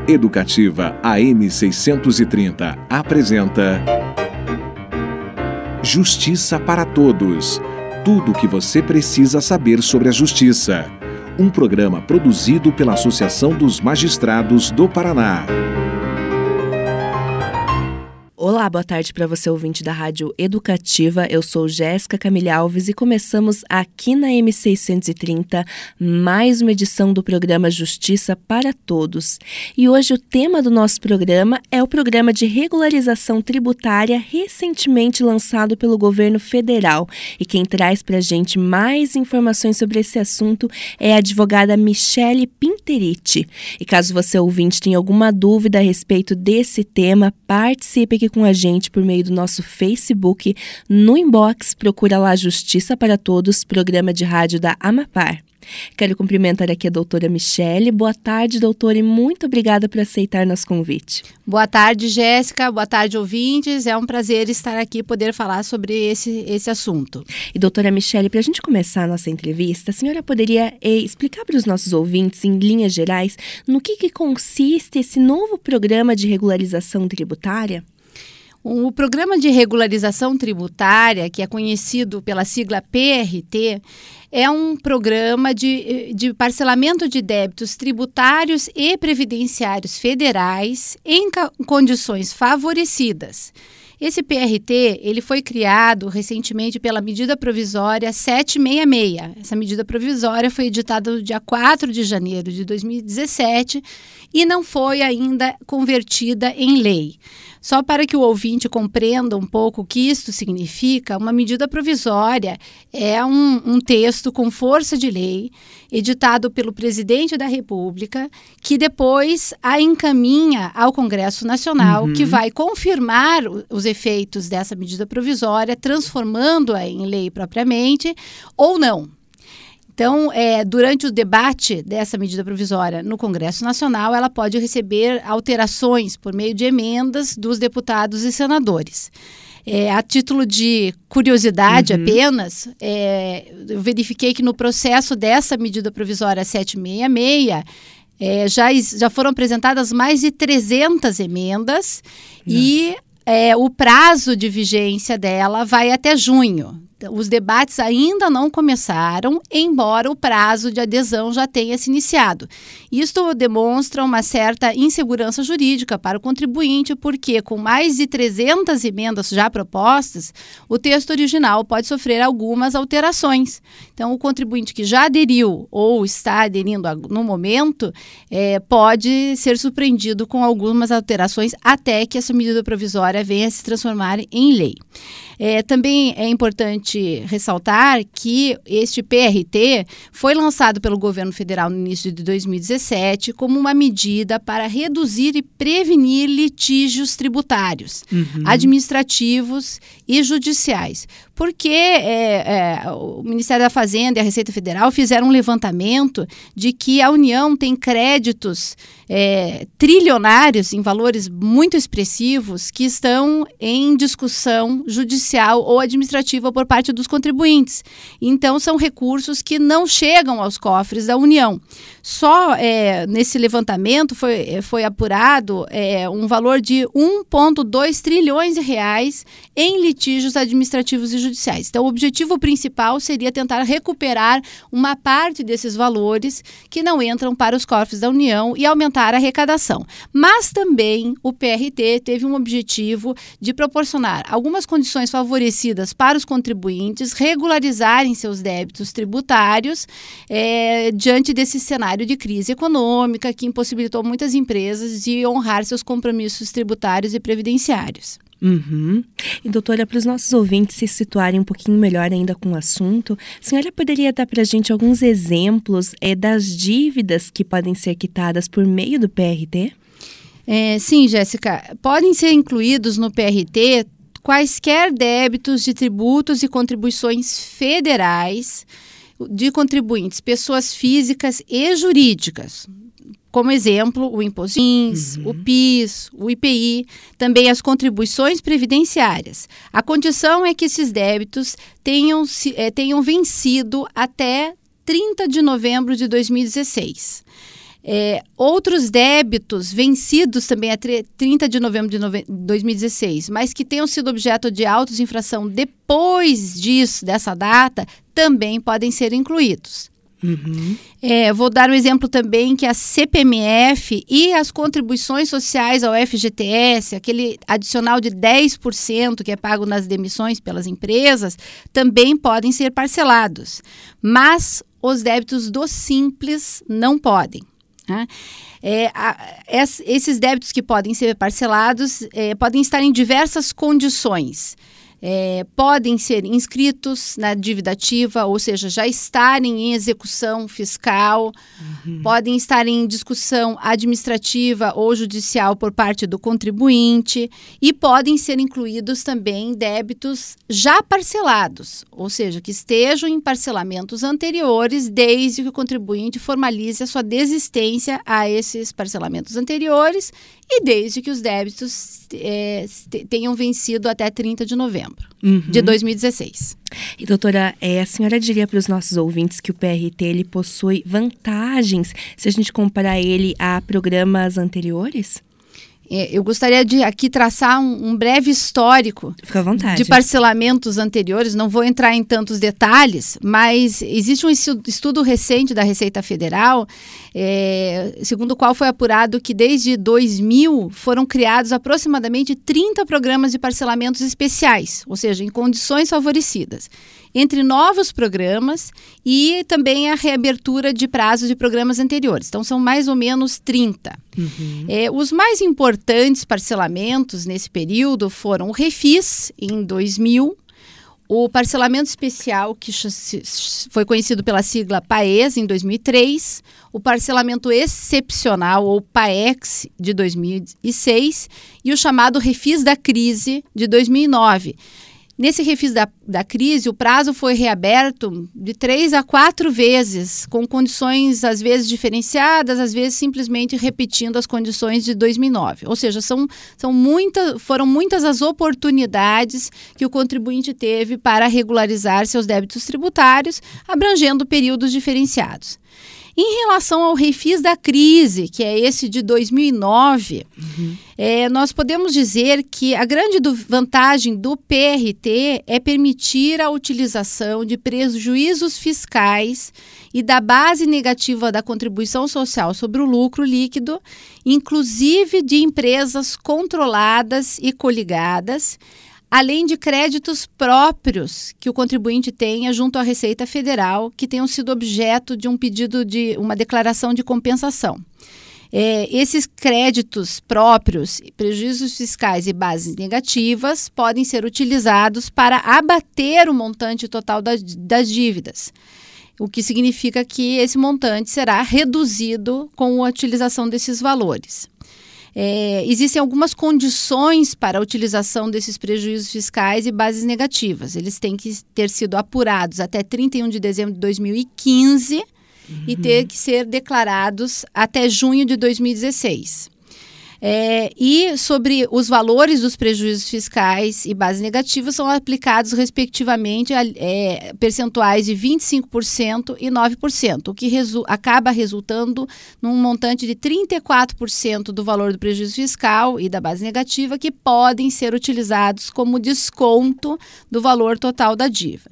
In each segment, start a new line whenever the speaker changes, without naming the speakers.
Educativa AM 630 apresenta Justiça para Todos. Tudo o que você precisa saber sobre a justiça. Um programa produzido pela Associação dos Magistrados do Paraná.
Olá, boa tarde para você, ouvinte da Rádio Educativa. Eu sou Jéssica Camille Alves e começamos aqui na M630 mais uma edição do programa Justiça para Todos. E hoje o tema do nosso programa é o Programa de Regularização Tributária recentemente lançado pelo governo federal. E quem traz para a gente mais informações sobre esse assunto é a advogada Michele Pinteriti. E caso você, ouvinte, tenha alguma dúvida a respeito desse tema, participe aqui com a gente por meio do nosso Facebook. No inbox, procura lá Justiça para Todos, programa de rádio da Amapar. Quero cumprimentar aqui a doutora Michele. Boa tarde, doutora, e muito obrigada por aceitar nosso convite.
Boa tarde, Jéssica. Boa tarde, ouvintes. É um prazer estar aqui e poder falar sobre esse assunto.
E doutora Michele, para a gente começar a nossa entrevista, a senhora poderia explicar para os nossos ouvintes, em linhas gerais, no que consiste esse novo programa de regularização tributária?
O Programa de Regularização Tributária, que é conhecido pela sigla PRT, é um programa de parcelamento de débitos tributários e previdenciários federais em condições favorecidas. Esse PRT ele foi criado recentemente pela medida provisória 766. Essa medida provisória foi editada no dia 4 de janeiro de 2017 e não foi ainda convertida em lei. Só para que o ouvinte compreenda um pouco o que isto significa, uma medida provisória é um texto com força de lei, editado pelo presidente da República, que depois a encaminha ao Congresso Nacional, que vai confirmar os efeitos dessa medida provisória, transformando-a em lei propriamente, ou não. Então, durante o debate dessa medida provisória no Congresso Nacional, ela pode receber alterações por meio de emendas dos deputados e senadores. A título de curiosidade apenas, eu verifiquei que no processo dessa medida provisória 766, já foram apresentadas mais de 300 emendas. Nossa. E o prazo de vigência dela vai até junho. Os debates ainda não começaram, embora o prazo de adesão já tenha se iniciado. Isto demonstra uma certa insegurança jurídica para o contribuinte, porque com mais de 300 emendas já propostas, o texto original pode sofrer algumas alterações. Então, o contribuinte que já aderiu ou está aderindo no momento, pode ser surpreendido com algumas alterações até que essa medida provisória venha a se transformar em lei. Também é importante ressaltar que este PRT foi lançado pelo governo federal no início de 2017 como uma medida para reduzir e prevenir litígios tributários, administrativos e judiciais. Porque o Ministério da Fazenda e a Receita Federal fizeram um levantamento de que a União tem créditos trilionários em valores muito expressivos que estão em discussão judicial ou administrativa por parte dos contribuintes. Então, são recursos que não chegam aos cofres da União. Só nesse levantamento foi apurado um valor de 1,2 trilhões de reais em litígios administrativos e judiciais. Então, o objetivo principal seria tentar recuperar uma parte desses valores que não entram para os cofres da União e aumentar a arrecadação. Mas também o PRT teve um objetivo de proporcionar algumas condições favorecidas para os contribuintes regularizarem seus débitos tributários diante desse cenário de crise econômica que impossibilitou muitas empresas de honrar seus compromissos tributários e previdenciários.
E doutora, para os nossos ouvintes se situarem um pouquinho melhor ainda com o assunto, a senhora poderia dar para a gente alguns exemplos das dívidas que podem ser quitadas por meio do PRT?
Sim, Jéssica. Podem ser incluídos no PRT quaisquer débitos de tributos e contribuições federais de contribuintes, pessoas físicas e jurídicas. Como exemplo, o Imposto o PIS, o IPI, também as contribuições previdenciárias. A condição é que esses débitos tenham vencido até 30 de novembro de 2016. Outros débitos vencidos também a 30 de novembro de 2016, mas que tenham sido objeto de autos de infração depois dessa data, também podem ser incluídos. Vou dar um exemplo também que a CPMF e as contribuições sociais ao FGTS, aquele adicional de 10% que é pago nas demissões pelas empresas, também podem ser parcelados, mas os débitos do Simples não podem. Esses débitos que podem ser parcelados podem estar em diversas condições. Podem ser inscritos na dívida ativa, ou seja, já estarem em execução fiscal, podem estar em discussão administrativa ou judicial por parte do contribuinte e podem ser incluídos também débitos já parcelados, ou seja, que estejam em parcelamentos anteriores desde que o contribuinte formalize a sua desistência a esses parcelamentos anteriores e desde que os débitos tenham vencido até 30 de novembro de 2016.
E, doutora, a senhora diria para os nossos ouvintes que o PRT ele possui vantagens se a gente comparar ele a programas anteriores?
Eu gostaria de aqui traçar um breve histórico.
Fica à vontade.
De parcelamentos anteriores. Não vou entrar em tantos detalhes, mas existe um estudo recente da Receita Federal, segundo o qual foi apurado que desde 2000 foram criados aproximadamente 30 programas de parcelamentos especiais, ou seja, em condições favorecidas, entre novos programas e também a reabertura de prazos de programas anteriores. Então, são mais ou menos 30. Os mais importantes parcelamentos nesse período foram o Refis, em 2000, o parcelamento especial, que foi conhecido pela sigla PAES, em 2003, o parcelamento excepcional, ou PAEX, de 2006, e o chamado Refis da Crise, de 2009. Nesse Refis da Crise, o prazo foi reaberto de 3 a 4 vezes, com condições às vezes diferenciadas, às vezes simplesmente repetindo as condições de 2009. Ou seja, foram muitas as oportunidades que o contribuinte teve para regularizar seus débitos tributários, abrangendo períodos diferenciados. Em relação ao Refis da Crise, que é esse de 2009, nós podemos dizer que a grande vantagem do PRT é permitir a utilização de prejuízos fiscais e da base negativa da contribuição social sobre o lucro líquido, inclusive de empresas controladas e coligadas, além de créditos próprios que o contribuinte tenha junto à Receita Federal, que tenham sido objeto de um pedido de uma declaração de compensação. Esses créditos próprios, prejuízos fiscais e bases negativas podem ser utilizados para abater o montante total das dívidas, o que significa que esse montante será reduzido com a utilização desses valores. Existem algumas condições para a utilização desses prejuízos fiscais e bases negativas. Eles têm que ter sido apurados até 31 de dezembro de 2015 e ter que ser declarados até junho de 2016. E sobre os valores dos prejuízos fiscais e bases negativas são aplicados respectivamente percentuais de 25% e 9%, o que acaba resultando num montante de 34% do valor do prejuízo fiscal e da base negativa que podem ser utilizados como desconto do valor total da dívida.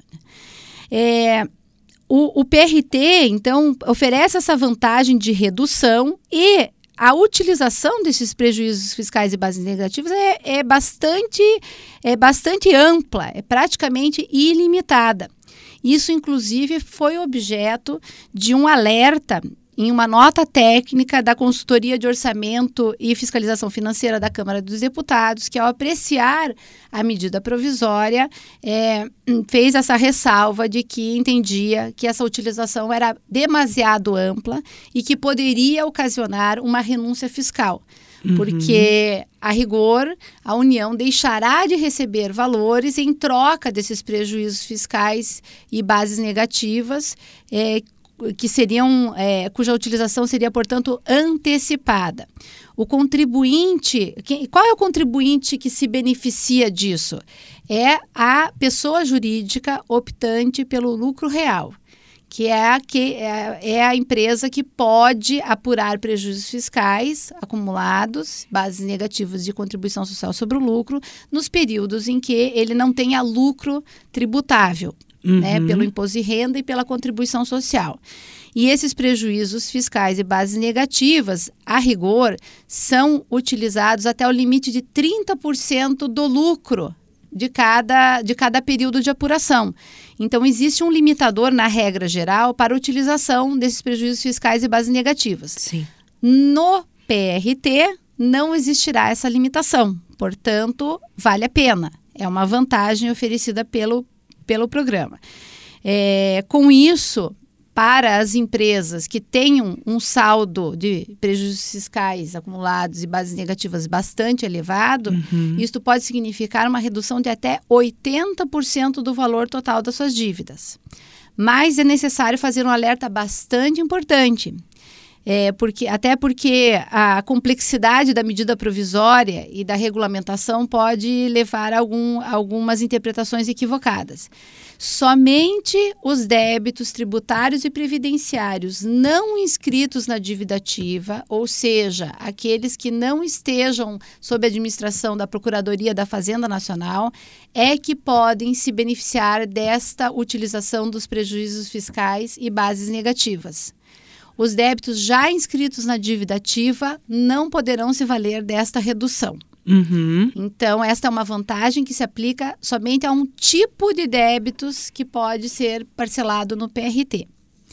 O PRT, então, oferece essa vantagem de redução e a utilização desses prejuízos fiscais e bases negativas é bastante ampla, é praticamente ilimitada. Isso, inclusive, foi objeto de um alerta em uma nota técnica da Consultoria de Orçamento e Fiscalização Financeira da Câmara dos Deputados, que, ao apreciar a medida provisória, fez essa ressalva de que entendia que essa utilização era demasiado ampla e que poderia ocasionar uma renúncia fiscal. Porque, a rigor, a União deixará de receber valores em troca desses prejuízos fiscais e bases negativas, que seriam, cuja utilização seria, portanto, antecipada. O contribuinte, qual é o contribuinte que se beneficia disso? É a pessoa jurídica optante pelo lucro real, que é a empresa que pode apurar prejuízos fiscais acumulados, bases negativas de contribuição social sobre o lucro, nos períodos em que ele não tenha lucro tributável, né, pelo imposto de renda e pela contribuição social. E esses prejuízos fiscais e bases negativas, a rigor, são utilizados até o limite de 30% do lucro de cada período de apuração. Então, existe um limitador na regra geral para a utilização desses prejuízos fiscais e bases negativas.
Sim.
No PRT, não existirá essa limitação. Portanto, vale a pena. É uma vantagem oferecida pelo programa. Com isso, para as empresas que tenham um saldo de prejuízos fiscais acumulados e bases negativas bastante elevado, isto pode significar uma redução de até 80% do valor total das suas dívidas. Mas é necessário fazer um alerta bastante importante, até porque a complexidade da medida provisória e da regulamentação pode levar a algumas interpretações equivocadas. Somente os débitos tributários e previdenciários não inscritos na dívida ativa, ou seja, aqueles que não estejam sob a administração da Procuradoria da Fazenda Nacional, é que podem se beneficiar desta utilização dos prejuízos fiscais e bases negativas. Os débitos já inscritos na dívida ativa não poderão se valer desta redução. Então, esta é uma vantagem que se aplica somente a um tipo de débitos que pode ser parcelado no PRT.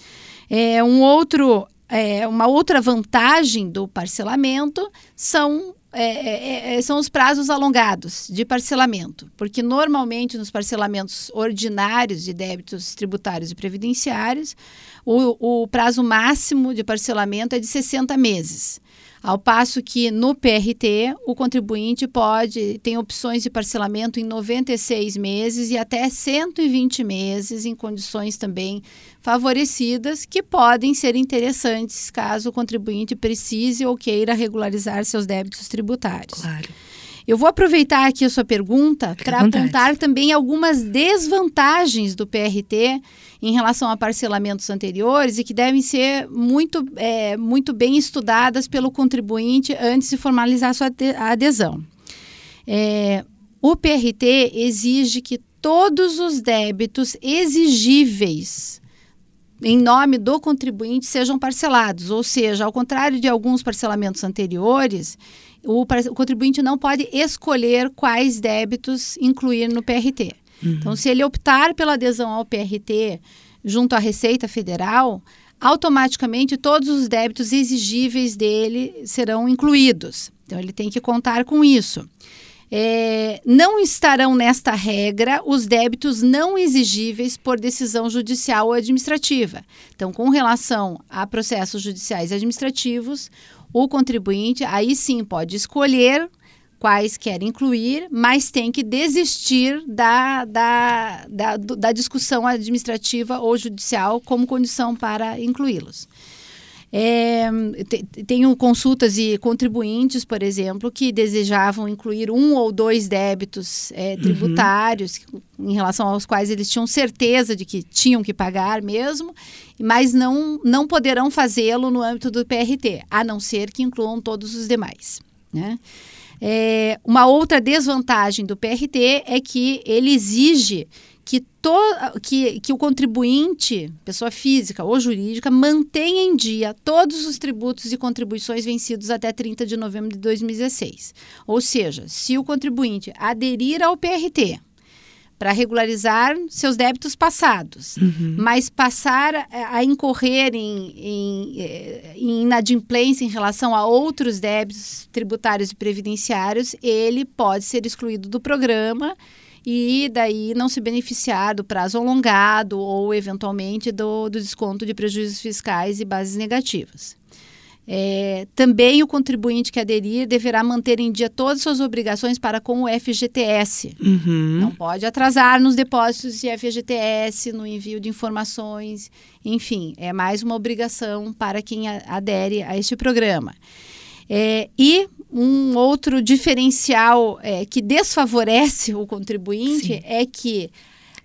Uma outra vantagem do parcelamento são os prazos alongados de parcelamento, porque normalmente nos parcelamentos ordinários de débitos tributários e previdenciários, o prazo máximo de parcelamento é de 60 meses. Ao passo que no PRT, o contribuinte tem opções de parcelamento em 96 meses e até 120 meses, em condições também favorecidas, que podem ser interessantes caso o contribuinte precise ou queira regularizar seus débitos tributários.
Claro.
Eu vou aproveitar aqui a sua pergunta para apontar também algumas desvantagens do PRT em relação a parcelamentos anteriores e que devem ser muito bem estudadas pelo contribuinte antes de formalizar sua adesão. O PRT exige que todos os débitos exigíveis em nome do contribuinte sejam parcelados, ou seja, ao contrário de alguns parcelamentos anteriores, o contribuinte não pode escolher quais débitos incluir no PRT. Então, se ele optar pela adesão ao PRT junto à Receita Federal, automaticamente todos os débitos exigíveis dele serão incluídos. Então, ele tem que contar com isso. Não estarão nesta regra os débitos não exigíveis por decisão judicial ou administrativa. Então, com relação a processos judiciais e administrativos, o contribuinte aí sim pode escolher quais quer incluir, mas tem que desistir da discussão administrativa ou judicial como condição para incluí-los. Tenho consultas e contribuintes, por exemplo, que desejavam incluir um ou dois débitos tributários em relação aos quais eles tinham certeza de que tinham que pagar mesmo, mas não poderão fazê-lo no âmbito do PRT, a não ser que incluam todos os demais, né? Uma outra desvantagem do PRT é que ele exige que o contribuinte, pessoa física ou jurídica, mantenha em dia todos os tributos e contribuições vencidos até 30 de novembro de 2016. Ou seja, se o contribuinte aderir ao PRT para regularizar seus débitos passados, mas passar a incorrer em inadimplência em relação a outros débitos tributários e previdenciários, ele pode ser excluído do programa e daí não se beneficiar do prazo alongado ou, eventualmente, do desconto de prejuízos fiscais e bases negativas. Também o contribuinte que aderir deverá manter em dia todas as suas obrigações para com o FGTS. Não pode atrasar nos depósitos de FGTS, no envio de informações, enfim, é mais uma obrigação para quem adere a este programa. E um outro diferencial que desfavorece o contribuinte é que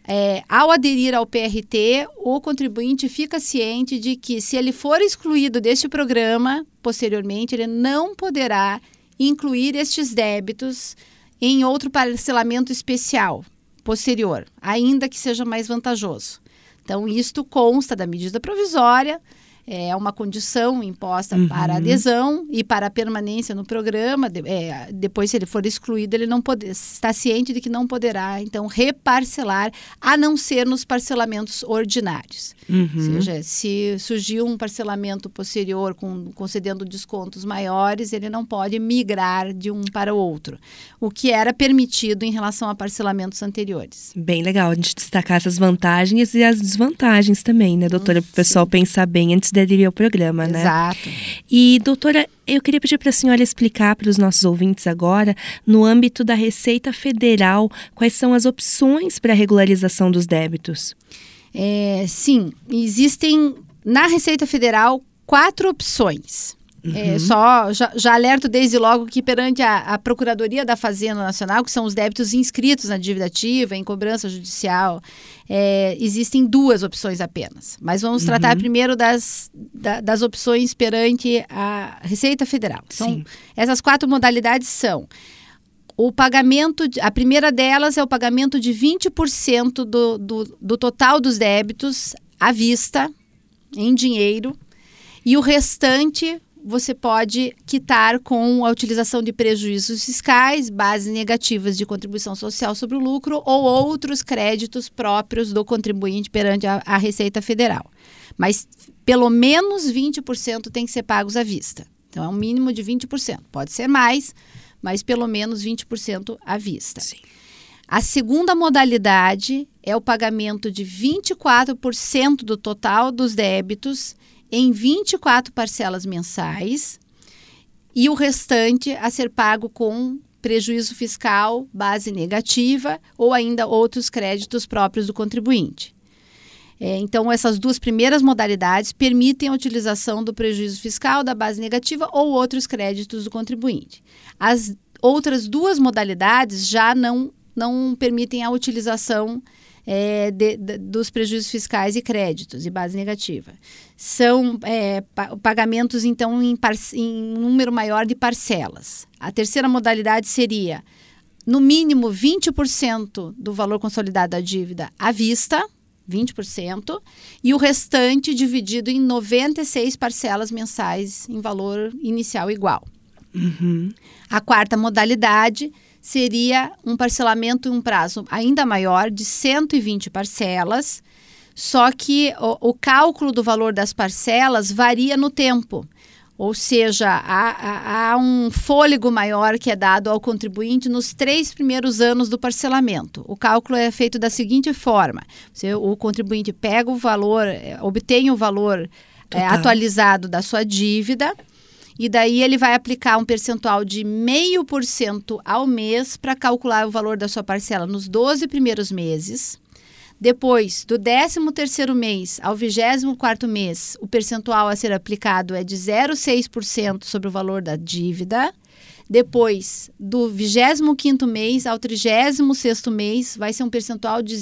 ao aderir ao PRT, o contribuinte fica ciente de que, se ele for excluído deste programa, posteriormente, ele não poderá incluir estes débitos em outro parcelamento especial posterior, ainda que seja mais vantajoso. Então, isto consta da medida provisória, é uma condição imposta para a adesão e para a permanência no programa. Depois, se ele for excluído, ele não está ciente de que não poderá, então, reparcelar, a não ser nos parcelamentos ordinários. Ou seja, se surgir um parcelamento posterior concedendo descontos maiores, ele não pode migrar de um para o outro, o que era permitido em relação a parcelamentos anteriores.
Bem legal a gente destacar essas vantagens e as desvantagens também, né, doutora? Para o pessoal pensar bem antes de aderir ao programa, né?
Exato.
E, doutora, eu queria pedir para a senhora explicar para os nossos ouvintes agora, no âmbito da Receita Federal, quais são as opções para a regularização dos débitos.
Sim, existem na Receita Federal 4 opções. Já alerto desde logo que perante a Procuradoria da Fazenda Nacional, que são os débitos inscritos na dívida ativa, em cobrança judicial, existem 2 opções apenas. Mas vamos tratar primeiro das opções perante a Receita Federal. Então, essas 4 modalidades são: o pagamento, a primeira delas é o pagamento de 20% do total dos débitos à vista, em dinheiro, e o restante você pode quitar com a utilização de prejuízos fiscais, bases negativas de contribuição social sobre o lucro ou outros créditos próprios do contribuinte perante a Receita Federal. Mas pelo menos 20% tem que ser pagos à vista. Então é um mínimo de 20%. Pode ser mais, mas pelo menos 20% à vista.
Sim.
A segunda modalidade é o pagamento de 24% do total dos débitos em 24 parcelas mensais e o restante a ser pago com prejuízo fiscal, base negativa ou ainda outros créditos próprios do contribuinte. Então, essas 2 primeiras modalidades permitem a utilização do prejuízo fiscal, da base negativa ou outros créditos do contribuinte. As outras 2 modalidades já não permitem a utilização dos prejuízos fiscais e créditos e base negativa. São pagamentos, então, em número maior de parcelas. A terceira modalidade seria, no mínimo, 20% do valor consolidado da dívida à vista, 20%, e o restante dividido em 96 parcelas mensais em valor inicial igual. A quarta modalidade seria um parcelamento em um prazo ainda maior, de 120 parcelas, só que o cálculo do valor das parcelas varia no tempo. Ou seja, há um fôlego maior que é dado ao contribuinte nos 3 primeiros anos do parcelamento. O cálculo é feito da seguinte forma: o contribuinte pega o valor, obtém o valor atualizado da sua dívida, e daí ele vai aplicar um percentual de 0,5% ao mês para calcular o valor da sua parcela nos 12 primeiros meses. Depois, do 13º mês ao 24º mês, o percentual a ser aplicado é de 0,6% sobre o valor da dívida. Depois, do 25º mês ao 36º mês, vai ser um percentual de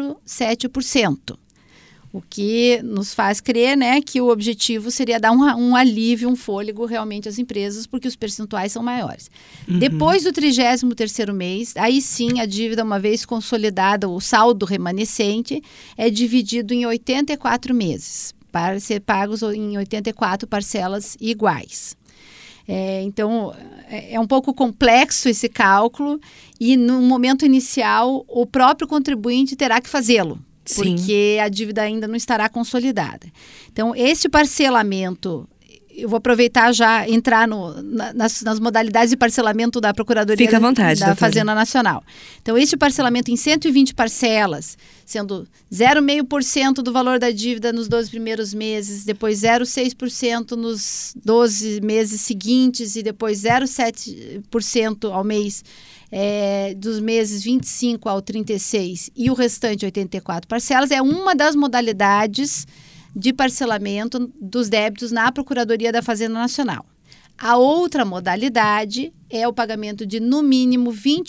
0,7%. O que nos faz crer, né, que o objetivo seria dar um alívio, um fôlego realmente às empresas, porque os percentuais são maiores. Depois do 33º mês, aí sim a dívida, uma vez consolidada, o saldo remanescente, é dividido em 84 meses, para ser pagos em 84 parcelas iguais. Então, é um pouco complexo esse cálculo e no momento inicial o próprio contribuinte terá que fazê-lo.
Sim.
Porque a dívida ainda não estará consolidada. Então, esse parcelamento, eu vou aproveitar já entrar nas modalidades de parcelamento da Procuradoria
Fica à vontade,
da Fazenda Nacional. Então, esse parcelamento em 120 parcelas, sendo 0,5% do valor da dívida nos 12 primeiros meses, depois 0,6% nos 12 meses seguintes e depois 0,7% ao mês dos meses 25 ao 36 e o restante 84 parcelas, é uma das modalidades de parcelamento dos débitos na Procuradoria da Fazenda Nacional. A outra modalidade é o pagamento de, no mínimo,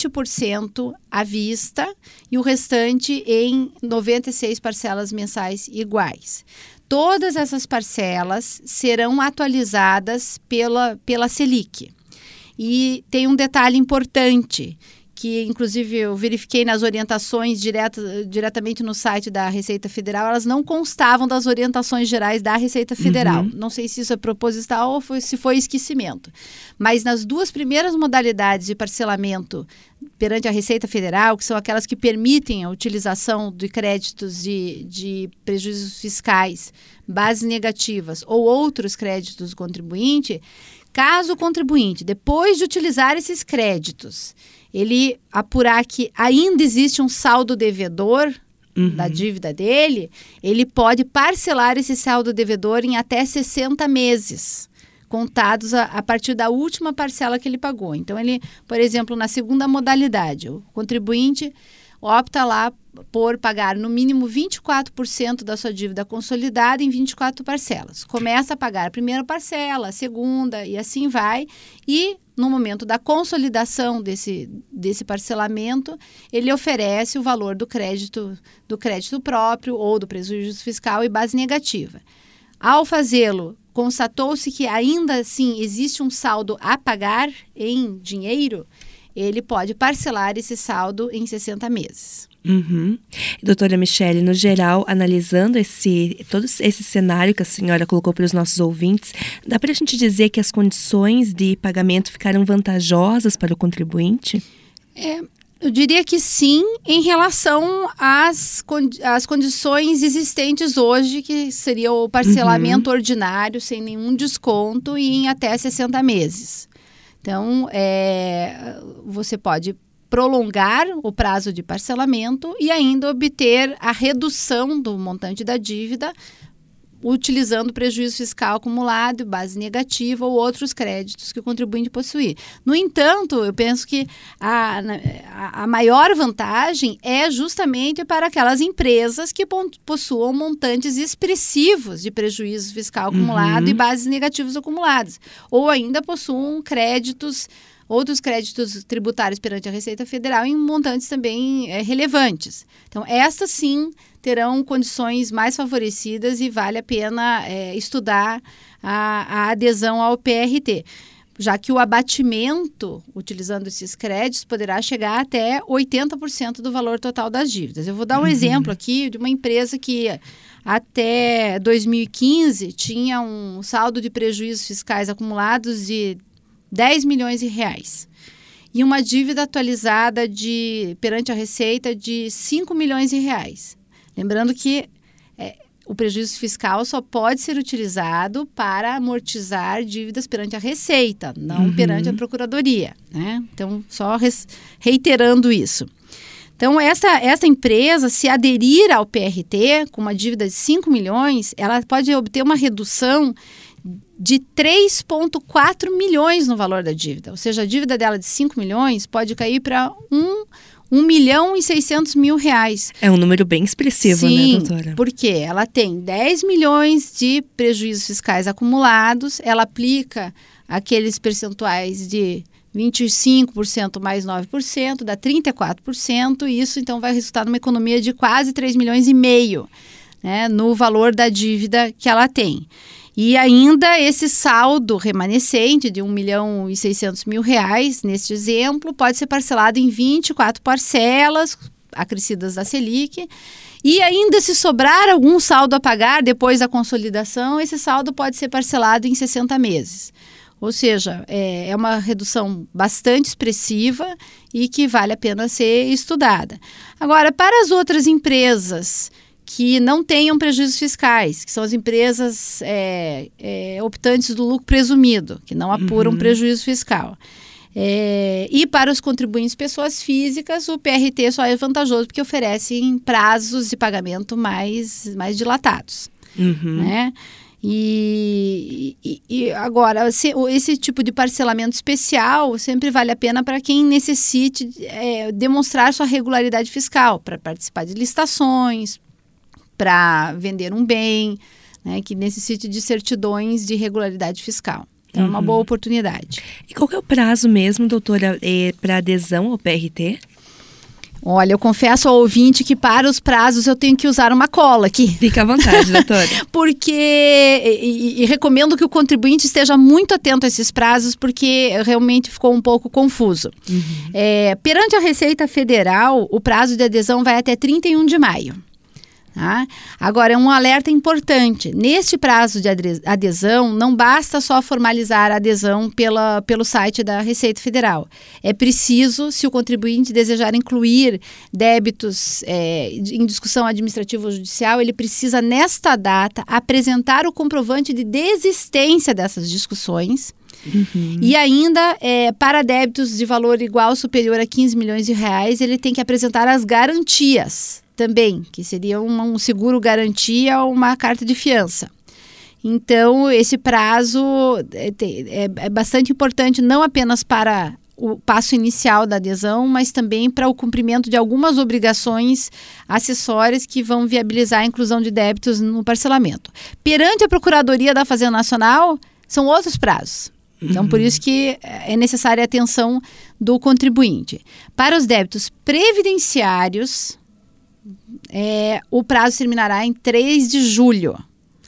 20% à vista e o restante em 96 parcelas mensais iguais. Todas essas parcelas serão atualizadas pela Selic. E tem um detalhe importante, que inclusive eu verifiquei nas orientações diretamente no site da Receita Federal, elas não constavam das orientações gerais da Receita Federal. Não sei se isso é proposital ou se foi esquecimento. Mas nas duas primeiras modalidades de parcelamento perante a Receita Federal, que são aquelas que permitem a utilização de créditos de prejuízos fiscais, bases negativas ou outros créditos do contribuinte, caso o contribuinte, depois de utilizar esses créditos, ele apurar que ainda existe um saldo devedor da dívida dele, ele pode parcelar esse saldo devedor em até 60 meses, contados a partir da última parcela que ele pagou. Então, ele, por exemplo, na segunda modalidade, o contribuinte opta lá por pagar no mínimo 24% da sua dívida consolidada em 24 parcelas. Começa a pagar a primeira parcela, a segunda e assim vai. E no momento da consolidação desse parcelamento, ele oferece o valor do crédito próprio ou do prejuízo fiscal e base negativa. Ao fazê-lo, constatou-se que ainda assim existe um saldo a pagar em dinheiro, ele pode parcelar esse saldo em 60 meses.
Doutora Michele, no geral, analisando todo esse cenário que a senhora colocou para os nossos ouvintes, dá para a gente dizer que as condições de pagamento ficaram vantajosas para o contribuinte?
Eu diria que sim, em relação às condições existentes hoje, que seria o parcelamento ordinário, sem nenhum desconto e em até 60 meses. Então, você pode prolongar o prazo de parcelamento e ainda obter a redução do montante da dívida utilizando prejuízo fiscal acumulado, base negativa ou outros créditos que o contribuinte possuir. No entanto, eu penso que a maior vantagem é justamente para aquelas empresas que possuam montantes expressivos de prejuízo fiscal acumulado e bases negativas acumuladas, ou ainda possuam outros créditos tributários perante a Receita Federal em montantes também relevantes. Então, estas sim terão condições mais favorecidas e vale a pena estudar a adesão ao PRT, já que o abatimento, utilizando esses créditos, poderá chegar até 80% do valor total das dívidas. Eu vou dar um exemplo aqui de uma empresa que até 2015 tinha um saldo de prejuízos fiscais acumulados de 10 milhões de reais e uma dívida atualizada perante a Receita de 5 milhões de reais. Lembrando que o prejuízo fiscal só pode ser utilizado para amortizar dívidas perante a Receita, não perante a Procuradoria, né? Então, só reiterando isso. Então, essa empresa, se aderir ao PRT com uma dívida de 5 milhões, ela pode obter uma redução de 3,4 milhões no valor da dívida. Ou seja, a dívida dela de 5 milhões pode cair para 1.600.000 reais.
É um número bem expressivo,
sim,
né, doutora?
Porque ela tem 10 milhões de prejuízos fiscais acumulados, ela aplica aqueles percentuais de 25% mais 9%, dá 34%, e isso então vai resultar numa economia de quase 3,5 milhões, né, no valor da dívida que ela tem. E ainda esse saldo remanescente de 1.600.000 reais, neste exemplo, pode ser parcelado em 24 parcelas acrescidas da Selic. E ainda se sobrar algum saldo a pagar depois da consolidação, esse saldo pode ser parcelado em 60 meses. Ou seja, é uma redução bastante expressiva e que vale a pena ser estudada. Agora, para as outras empresas que não tenham prejuízos fiscais, que são as empresas optantes do lucro presumido, que não apuram prejuízo fiscal. E para os contribuintes pessoas físicas, o PRT só é vantajoso porque oferece prazos de pagamento mais dilatados. Né? E agora, esse tipo de parcelamento especial sempre vale a pena para quem necessite demonstrar sua regularidade fiscal, para participar de licitações, para vender um bem, né, que necessite de certidões de regularidade fiscal. Então, é uma boa oportunidade.
E qual que é o prazo mesmo, doutora, para adesão ao PRT?
Olha, eu confesso ao ouvinte que para os prazos eu tenho que usar uma cola aqui.
Fica à vontade, doutora.
Porque, e recomendo que o contribuinte esteja muito atento a esses prazos, porque realmente ficou um pouco confuso. Perante a Receita Federal, o prazo de adesão vai até 31 de maio. Tá? Agora, é um alerta importante. Neste prazo de adesão, não basta só formalizar a adesão pelo site da Receita Federal. É preciso, se o contribuinte desejar incluir débitos em discussão administrativa ou judicial, ele precisa, nesta data, apresentar o comprovante de desistência dessas discussões. E ainda, para débitos de valor igual ou superior a 15 milhões de reais, ele tem que apresentar as garantias também, que seria um seguro garantia ou uma carta de fiança. Então, esse prazo é bastante importante, não apenas para o passo inicial da adesão, mas também para o cumprimento de algumas obrigações acessórias que vão viabilizar a inclusão de débitos no parcelamento. Perante a Procuradoria da Fazenda Nacional, são outros prazos. Então, por isso que é necessária a atenção do contribuinte. Para os débitos previdenciários, o prazo terminará em 3 de julho.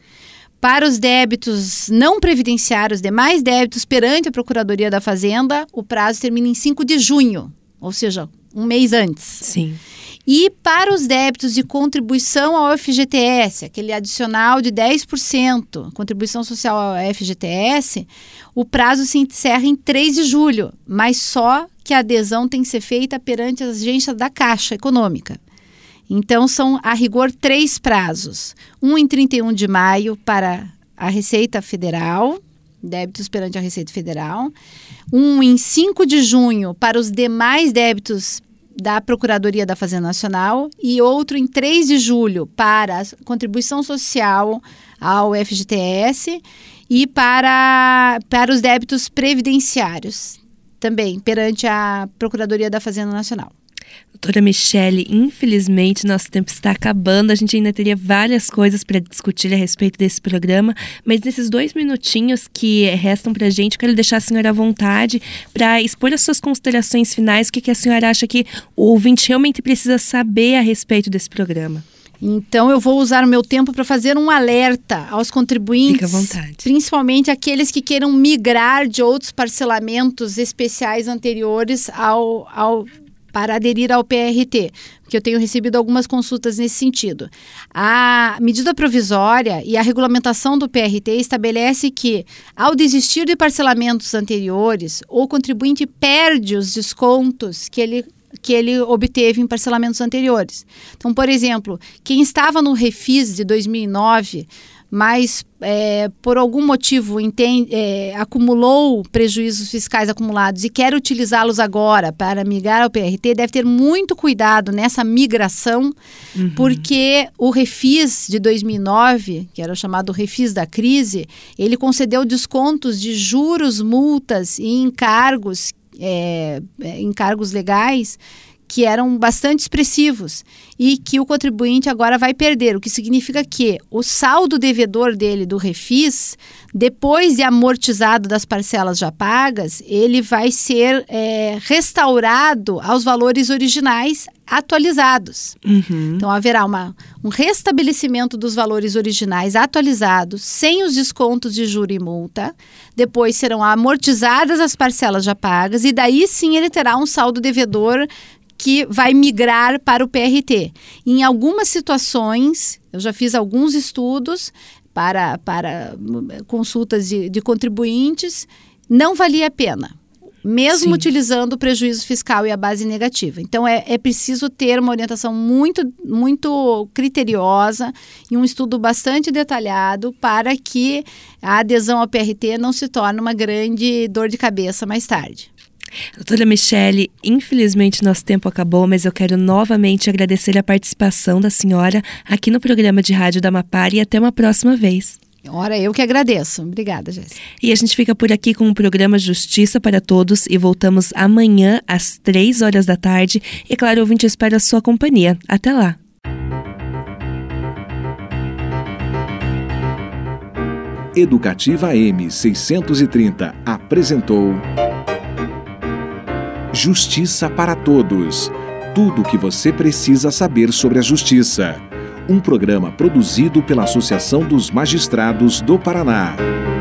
Para os débitos não previdenciários, demais débitos perante a Procuradoria da Fazenda, o prazo termina em 5 de junho, ou seja, um mês antes.
Sim.
E para os débitos de contribuição ao FGTS, aquele adicional de 10%, contribuição social ao FGTS, o prazo se encerra em 3 de julho, mas só que a adesão tem que ser feita perante a agência da Caixa Econômica. Então, são, a rigor, 3 prazos. Um em 31 de maio para a Receita Federal, débitos perante a Receita Federal. Um em 5 de junho para os demais débitos da Procuradoria da Fazenda Nacional. E outro em 3 de julho para a contribuição social ao FGTS e para os débitos previdenciários, também perante a Procuradoria da Fazenda Nacional.
Doutora Michele, infelizmente nosso tempo está acabando, a gente ainda teria várias coisas para discutir a respeito desse programa, mas nesses 2 minutinhos que restam para a gente, eu quero deixar a senhora à vontade para expor as suas considerações finais, o que a senhora acha que o ouvinte realmente precisa saber a respeito desse programa.
Então, eu vou usar o meu tempo para fazer um alerta aos contribuintes.
Fica à vontade.
Principalmente aqueles que queiram migrar de outros parcelamentos especiais anteriores para aderir ao PRT, porque eu tenho recebido algumas consultas nesse sentido. A medida provisória e a regulamentação do PRT estabelece que, ao desistir de parcelamentos anteriores, o contribuinte perde os descontos que ele obteve em parcelamentos anteriores. Então, por exemplo, quem estava no Refis de 2009, mas por algum motivo acumulou prejuízos fiscais acumulados e quer utilizá-los agora para migrar ao PRT, deve ter muito cuidado nessa migração, porque o Refis de 2009, que era o chamado Refis da crise, ele concedeu descontos de juros, multas e encargos legais que eram bastante expressivos e que o contribuinte agora vai perder, o que significa que o saldo devedor dele do Refis, depois de amortizado das parcelas já pagas, ele vai ser restaurado aos valores originais atualizados. Então, haverá um restabelecimento dos valores originais atualizados, sem os descontos de juro e multa. Depois serão amortizadas as parcelas já pagas e daí sim ele terá um saldo devedor que vai migrar para o PRT. Em algumas situações, eu já fiz alguns estudos para consultas de contribuintes, não valia a pena, mesmo utilizando o prejuízo fiscal e a base negativa. Então, é preciso ter uma orientação muito, muito criteriosa e um estudo bastante detalhado para que a adesão ao PRT não se torne uma grande dor de cabeça mais tarde.
Doutora Michele, infelizmente nosso tempo acabou, mas eu quero novamente agradecer a participação da senhora aqui no programa de rádio da Amapá e até uma próxima vez.
Ora, eu que agradeço. Obrigada, Jéssica.
E a gente fica por aqui com o programa Justiça para Todos e voltamos amanhã às 3 horas da tarde. E claro, ouvinte, eu espero a sua companhia. Até lá.
Educativa M630 apresentou Justiça para Todos. Tudo o que você precisa saber sobre a justiça. Um programa produzido pela Associação dos Magistrados do Paraná.